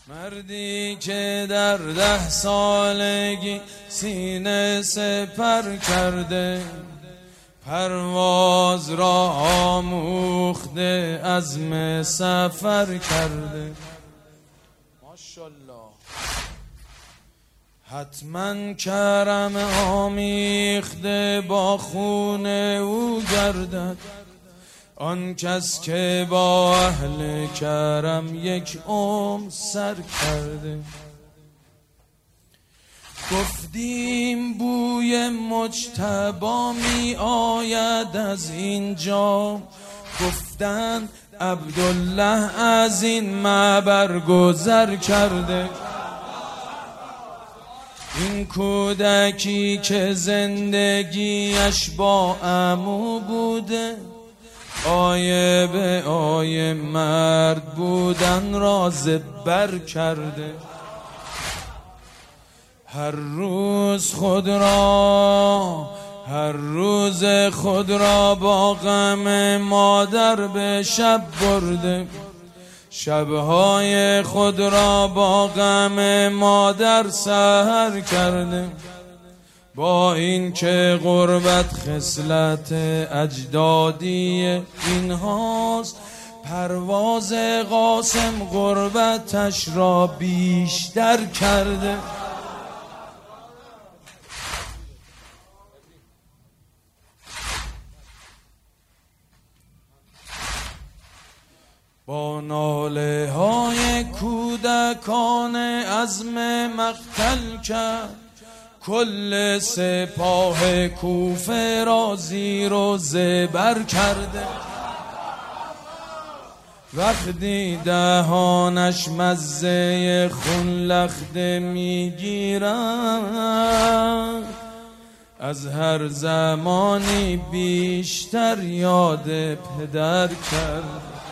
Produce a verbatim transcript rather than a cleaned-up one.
مردی که در ده سالگی سینه سپر کرده، پرواز را آموخته عزم سفر کرده. ماشاءالله. حتما کرم آمیخته با خون او گردد، آن کس که با اهل کرم یک عمر سر کرده. گفتیم بوی مجتبی می آید از اینجا، گفتند عبدالله از این معبر گذر کرده. این کودکی که زندگیش با عمو بوده، آیه به آیه مرد بودن را زبر کرده. هر روز خود را هر روز خود را با غم مادر به شب برده، شبهای خود را با غم مادر سحر کرده. با این که غربت خصلت اجدادی اینهاست، پرواز قاسم غربتش را بیشتر کرده. با ناله های کودکان عزم مقتل کرد، کل سپاه کوفه را زیر و زبر کرده. وقتی دهانش مزه خون لخته میگیرد، از هر زمانی بیشتر یاد پدر کرد.